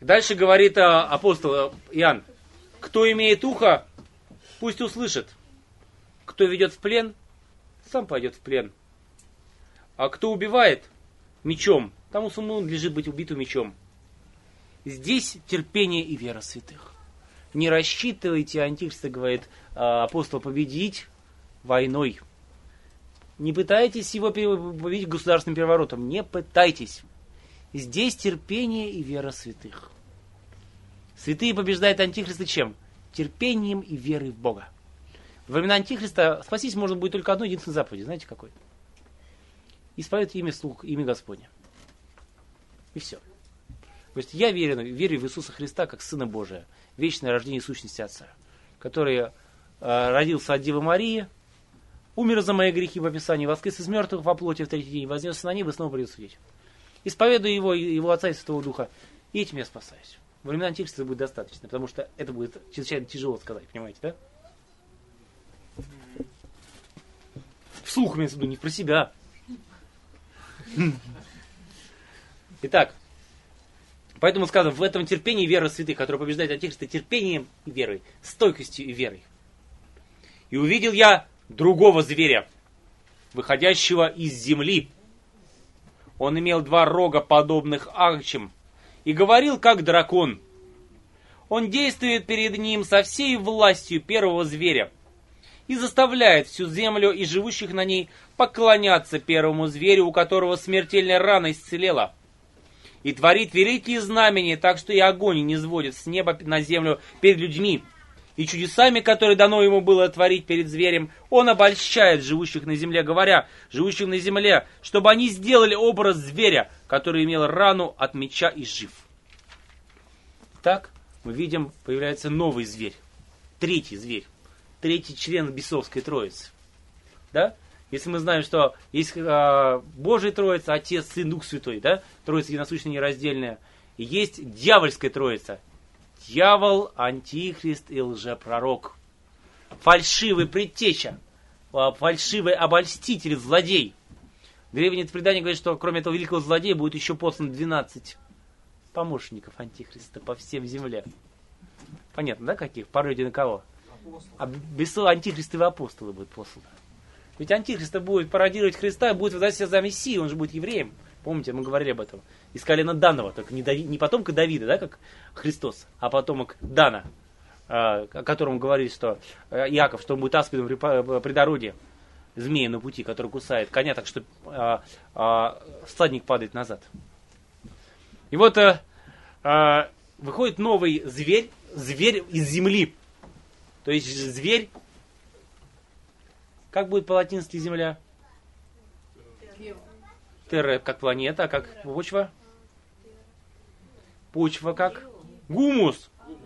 Дальше говорит апостол Иоанн: кто имеет ухо, пусть услышит. Кто ведет в плен, сам пойдет в плен. А кто убивает мечом, тому самому надлежит быть убитым мечом. Здесь терпение и вера святых. Не рассчитывайте, антихриста, говорит апостол, победить войной. Не пытайтесь его победить государственным переворотом. Не пытайтесь. Здесь терпение и вера святых. Святые побеждают антихриста чем? Терпением и верой в Бога. Во времена антихриста спастись можно будет только одной единственной заповеди. Знаете какой? Исповедать имя Господне. И все. То есть я верю в Иисуса Христа как Сына Божия, вечное рождение сущности Отца, который родился от Девы Марии, умер за мои грехи в описании, воскрес из мертвых во плоти в третий день, вознесся на небо и снова придет судить. Исповедую его Отца и Святого Духа, и этим я спасаюсь. Во времена антихриста будет достаточно, потому что это будет чрезвычайно тяжело сказать, понимаете, да? Вслух имеется в виду, не про себя. Итак, поэтому сказано, в этом терпении вера святых, которая побеждает антихриста терпением и верой, стойкостью и верой. И увидел я другого зверя, выходящего из земли. Он имел 2 рога, подобных агнчим, и говорил, как дракон. Он действует перед ним со всей властью первого зверя и заставляет всю землю и живущих на ней поклоняться первому зверю, у которого смертельная рана исцелела. И творит великие знамения, так что и огонь не сводит с неба на землю перед людьми. И чудесами, которые дано ему было творить перед зверем, он обольщает живущих на земле, говоря живущим на земле, чтобы они сделали образ зверя, который имел рану от меча и жив. Так мы видим, появляется новый зверь, третий зверь, третий член бесовской троицы. Да? Если мы знаем, что есть Божья Троица, Отец, Сын, Дух Святой, да? Троица единосущная, нераздельная. И есть дьявольская Троица. Дьявол, антихрист и лжепророк. Фальшивый предтеча. Фальшивый обольститель, злодей. Древнее предание говорит, что кроме этого великого злодея будет еще послано 12 помощников антихриста по всем земле. Понятно, да, каких? По роде на кого? Антихристовые апостолы будут посланы. Ведь антихрист будет пародировать Христа, будет выдать себя за Мессию, он же будет евреем. Помните, мы говорили об этом. Из колена Данова, только не потомка Давида, да, как Христос, а потомок Дана, о котором говорили, что Иаков, что он будет аспидом при дороге, змея на пути, который кусает коня, так что всадник падает назад. И вот выходит новый зверь из земли. То есть зверь, как будет по-латински земля? Терра как планета, а как почва? Почва как? Гумус.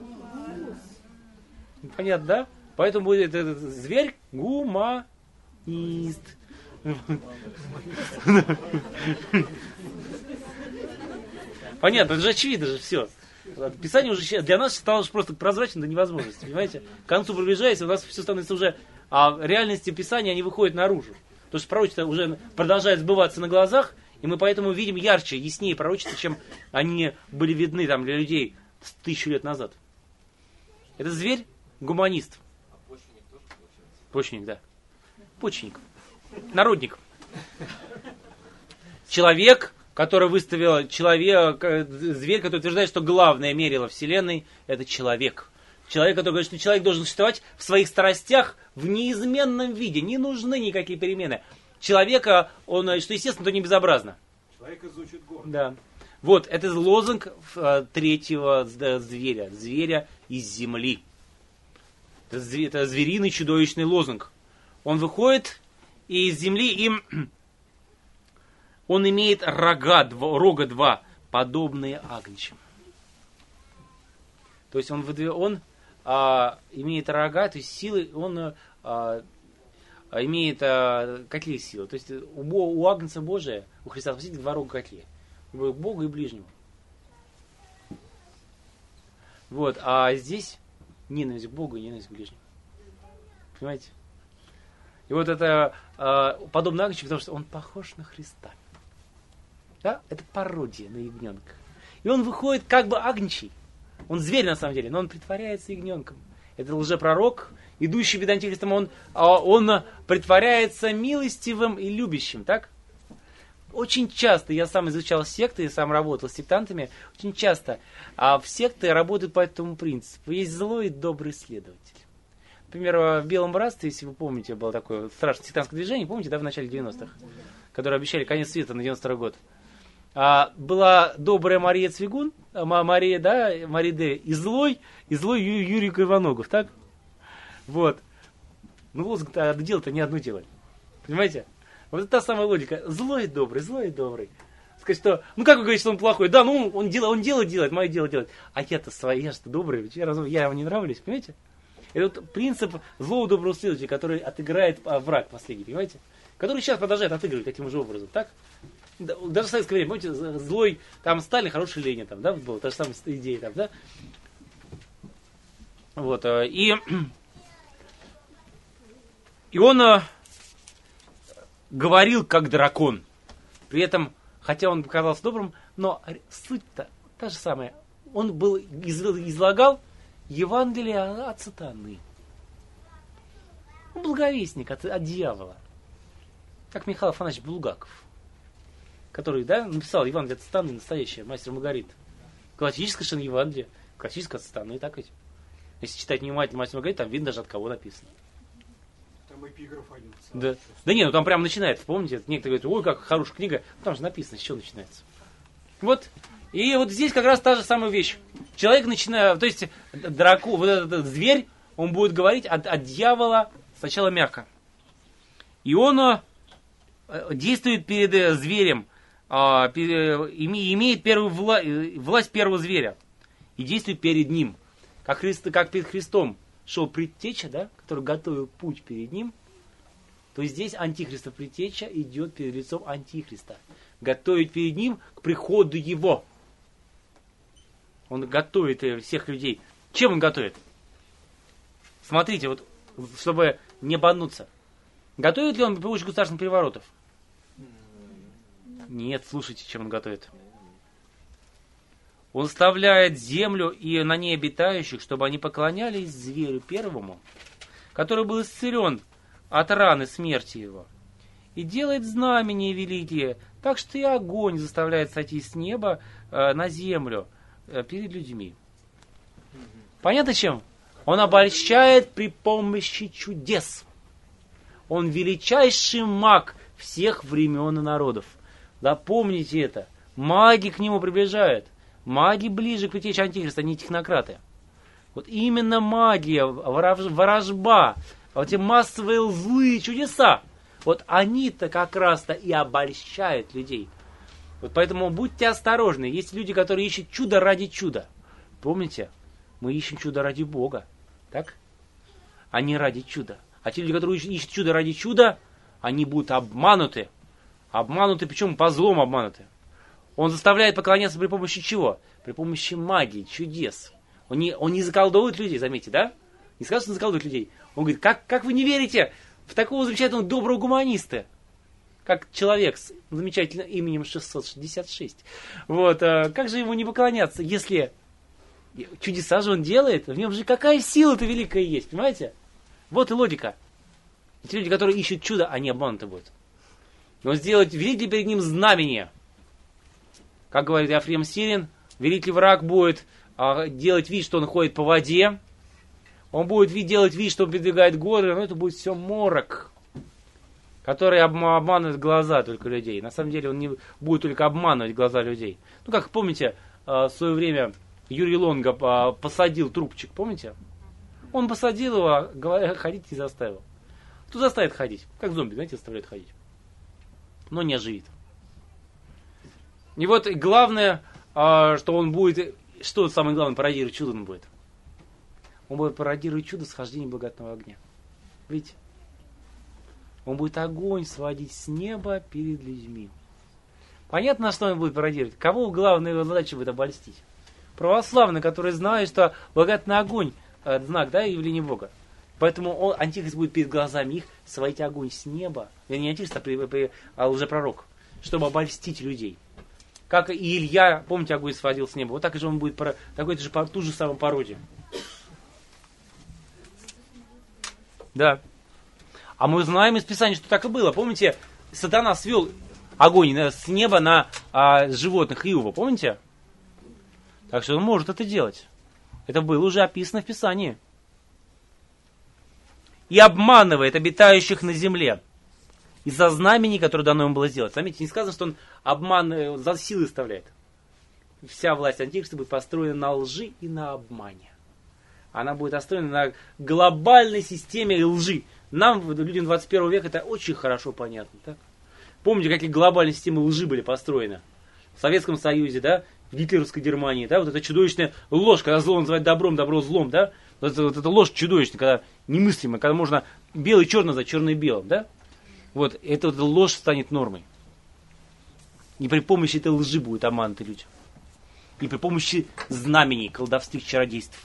Понятно, да? Поэтому будет этот зверь гуманист. Понятно, это же очевидно же все. Писание уже для нас стало просто прозрачно до невозможности, понимаете? К концу приближаясь, у нас все становится уже... А реальности Писания, они выходят наружу. Потому что пророчество уже продолжает сбываться на глазах, и мы поэтому видим ярче, яснее пророчества, чем они были видны там, для людей 1000 лет назад. Это зверь гуманист. А почвенник тоже получается? Почвенник, да. Почвенник. Народник. Человек, который выставил зверь, который утверждает, что главное мерило Вселенной, это человек. Человек, который говорит, что человек должен существовать в своих страстях в неизменном виде. Не нужны никакие перемены. Человека, он, что естественно, то не безобразно. Человек изучит город. Да. Вот, это лозунг третьего зверя. Зверя из земли. Это звериный чудовищный лозунг. Он выходит из земли, и он имеет рога 2, подобные агнчим. То есть он имеет рога, то есть силы, он имеет какие силы? То есть у Агнца Божия, у Христа Спасителя 2 рога какие? У Бога и ближнего. Вот, а здесь ненависть к Богу и ненависть к ближнему. Понимаете? И вот это подобно Агнцу, потому что он похож на Христа. Да? Это пародия на ягненка. И он выходит как бы агнчий. Он зверь на самом деле, но он притворяется ягненком. Это лжепророк, идущий перед антихристом, он притворяется милостивым и любящим, так? Очень часто, я сам изучал секты, я сам работал с сектантами, очень часто в секты работают по этому принципу. Есть злой и добрый следователь. Например, в Белом Братстве, если вы помните, было такое страшное сектантское движение, помните, да, в начале 90-х, которые обещали конец света на 92-й год. Была добрая Мария Цвигун, Мария Д. и злой Юрий Кривоногов, так? Вот. Ну, лозунг-то, дело-то не одно дело. Понимаете? Вот это та самая логика. Злой и добрый, злой и добрый. Сказать, что, ну как вы говорите, что он плохой? Да, ну он дело делает, мое дело делает. А я-то свои, я же добрый, я вам не нравлюсь, понимаете? Это вот принцип злого доброго следователя, который отыграет враг последний, понимаете? Который сейчас продолжает отыгрывать таким же образом, так? Даже в советское время, помните, злой там Сталин, хороший Ленин, там, да, была та же самая идея, там, да? Вот, и он говорил как дракон. При этом, хотя он показался добрым, но суть-то та же самая. Он излагал Евангелие от сатаны. Благовестник от дьявола. Как Михаил Афанасьевич Булгаков, который, да, написал Евангелие от сатаны, настоящее, мастер Маргарита. Классическое совершенно Евангелие, классическое от сатаны, так ведь? Если читать внимательно мастер Маргарита, там видно даже от кого написано. Там эпиграф один. Да не, ну там прямо начинается, помните? Некоторые говорят, ой, как хорошая книга. Там же написано, с чего начинается. Вот. И вот здесь как раз та же самая вещь. Человек начинает, то есть дракон, вот этот зверь, он будет говорить от дьявола сначала мягко. И он действует перед зверем, имеет первую власть первого зверя. И действует перед ним. Как перед Христом шел предтеча, да, который готовил путь перед ним, то здесь антихристов предтеча идет перед лицом антихриста. Готовит перед ним к приходу его. Он готовит всех людей. Чем он готовит? Смотрите, вот, чтобы не обмануться. Готовит ли он при помощи государственных переворотов? Нет, слушайте, чем он готовит. Он заставляет землю и на ней обитающих, чтобы они поклонялись зверю первому, который был исцелен от раны смерти его. И делает знамения великие, так что и огонь заставляет сойти с неба на землю перед людьми. Понятно чем? Он обольщает при помощи чудес. Он величайший маг всех времен и народов. Запомните это. Маги к нему приближают. Маги ближе к предтече антихриста, не технократы. Вот именно магия, ворожба, вот эти массовые злые чудеса, вот они-то как раз-то и обольщают людей. Вот поэтому будьте осторожны. Есть люди, которые ищут чудо ради чуда. Помните, мы ищем чудо ради Бога, так? А не ради чуда. А те люди, которые ищут чудо ради чуда, они будут обмануты. Обмануты, причем по злому обмануты. Он заставляет поклоняться при помощи чего? При помощи магии, чудес. Он не заколдовывает людей, заметьте, да? Не скажет, что он заколдовывает людей. Он говорит, как вы не верите в такого замечательного доброго гуманиста, как человек с замечательным именем 666. Вот, как же ему не поклоняться, если чудеса же он делает, в нем же какая сила-то великая есть, понимаете? Вот и логика. Эти люди, которые ищут чудо, они обмануты будут. Но сделать, видит ли перед ним знамение? Как говорит Ефрем Сирин, великий враг будет делать вид, что он ходит по воде. Он будет делать вид, что он передвигает горы, но это будет все морок, который обманывает глаза только людей. На самом деле он не будет только обманывать глаза людей. Ну, как помните, в свое время Юрий Лонго посадил трубчик, помните? Он посадил его, говоря, ходить не заставил. Кто заставит ходить? Как зомби, знаете, заставляют ходить. Но не оживит. И вот главное, что он будет, что самое главное, пародировать чудо он будет. Он будет пародировать чудо схождения благодатного огня. Видите? Он будет огонь сводить с неба перед людьми. Понятно, что он будет пародировать? Кого главная его задача будет обольстить? Православные, которые знают, что благодатный огонь знак, да, явления Бога. Поэтому антихрист будет перед глазами их сводить огонь с неба. Не антихрист, а лжепророк. Чтобы обольстить людей. как и Илья, помните, огонь сводил с неба, вот так же он будет такой же по ту же самую пародию. Да. А мы знаем из Писания, что так и было. Помните, сатана свел огонь с неба на животных Иова, помните? Так что он может это делать. Это было уже описано в Писании. И обманывает обитающих на земле из-за знамений, которые дано ему было сделать. Заметьте, не сказано, что он обман за силы оставляет. Вся власть Антихриста будет построена на лжи и на обмане. Она будет построена на глобальной системе лжи. Нам, людям 21 века, это очень хорошо понятно. Так? Помните, какие глобальные системы лжи были построены? В Советском Союзе, да? В гитлеровской Германии, да? Вот эта чудовищная ложь, когда зло называть добром, добро злом, да? Вот эта ложь чудовищная, когда немыслимая, когда можно белый черный назвать черный белым, да? Вот эта ложь станет нормой. И при помощи этой лжи будут обмануты люди. И при помощи знамений, колдовских чародейств.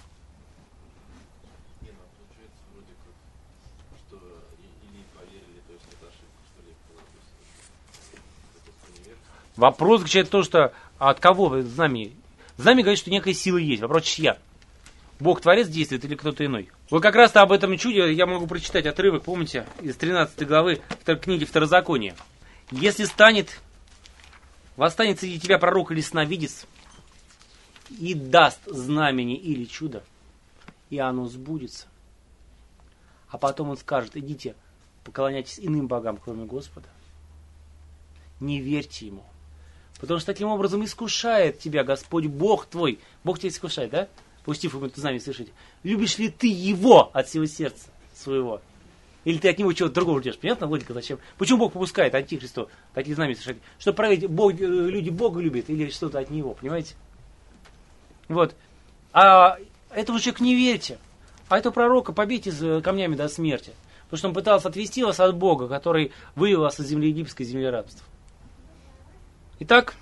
Вопрос заключается в том, что от кого знамение? Знамение говорит, что некая сила есть. Вопрос, чья? Бог Творец действует или кто-то иной? Вот как раз-то об этом чуде я могу прочитать отрывок, помните, из 13 главы книги Второзакония. Если восстанет среди тебя пророк или сновидец, и даст знамение или чудо, и оно сбудется. А потом он скажет, идите, поклоняйтесь иным богам, кроме Господа. Не верьте ему. Потому что таким образом искушает тебя Господь Бог твой. Бог тебя искушает, да? Пустив ему это знамение совершить. Любишь ли ты его от всего сердца своего? Или ты от него чего-то другого ждешь? Понятно логика зачем? Почему Бог попускает Антихристу такие знамения совершать? Чтобы проверить, люди Бога любят или что-то от него, понимаете? Вот. А этому человеку не верьте. А этого пророка побейте камнями до смерти. Потому что он пытался отвести вас от Бога, который вывел вас из земли египетской, земли рабства. Итак,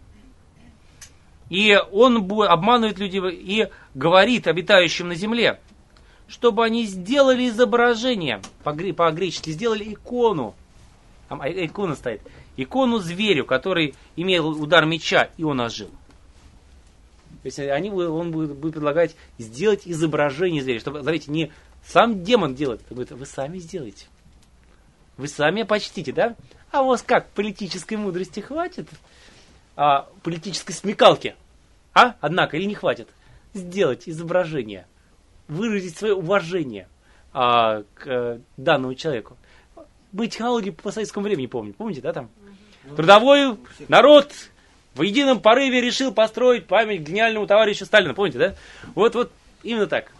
и он обманывает людей и говорит обитающим на земле, чтобы они сделали изображение, по-гречески сделали икону, там икона стоит, икону зверю, который имел удар меча, и он ожил. То есть он будет предлагать сделать изображение зверя, чтобы, смотрите, не сам демон делает, вы сами сделаете. Вы сами почтите, да? А у вас как, политической мудрости хватит? Политической смекалки? Однако, или не хватит? Сделать изображение, выразить свое уважение к данному человеку. Мы технологии по советскому времени помним. Помните, да, там? Трудовой народ в едином порыве решил построить память гениальному товарищу Сталину. Помните, да? Вот именно так.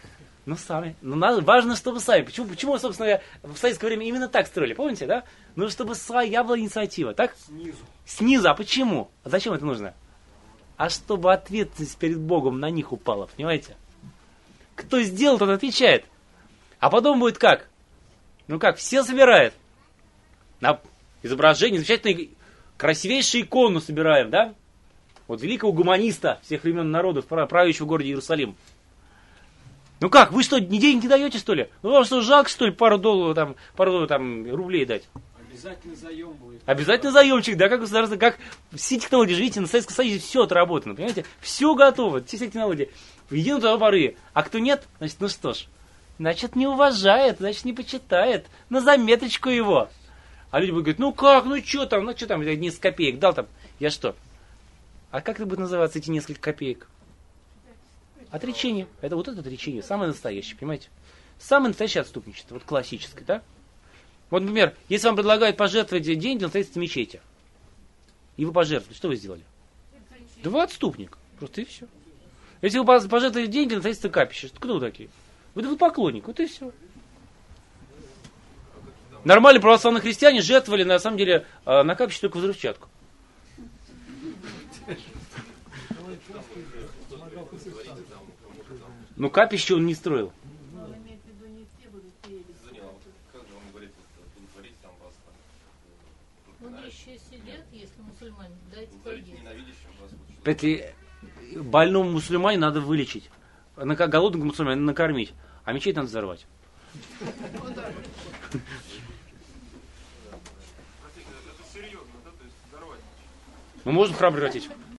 Важно, чтобы сами. Почему, собственно, в советское время именно так строили? Помните, да? Ну, чтобы своя была инициатива, так? Снизу. А почему? А зачем это нужно? А чтобы ответственность перед Богом на них упала, понимаете? Кто сделал, тот отвечает. А потом будет как? Все собирают. На изображение, замечательную, красивейшую икону собираем, да? Вот великого гуманиста всех времен народов, правящего в городе Иерусалим. Вы что, ни денег не даете, что ли? Вам что, жалко, что ли, пару долларов рублей дать? Обязательно заем будет. Обязательно заемчик, да, как государство, как все технологии, видите, на Советском Союзе все отработано, понимаете? Все готово, все технологии. В едином туда порыве. А кто нет, значит, не уважает, значит, не почитает. На заметочку его. А люди будут говорить, что там, я несколько копеек дал там. Я что? А как это будет называться, эти несколько копеек? Отречение. Это отречение, самое настоящее, понимаете? Самое настоящее отступничество, классическое, да? Вот, например, если вам предлагают пожертвовать деньги на строительство мечети, и вы пожертвовали, что вы сделали? Да вы отступник, просто и все. Если вы пожертвовали деньги на строительство капища, кто вы такие? Вы поклонник, вот и все. Нормальные православные христиане жертвовали, на самом деле, на капище только взрывчатку. Капище он не строил. Больному мусульмане надо вылечить. Голодному мусульмане надо накормить. А мечеть надо взорвать. Мы можем храм превратить.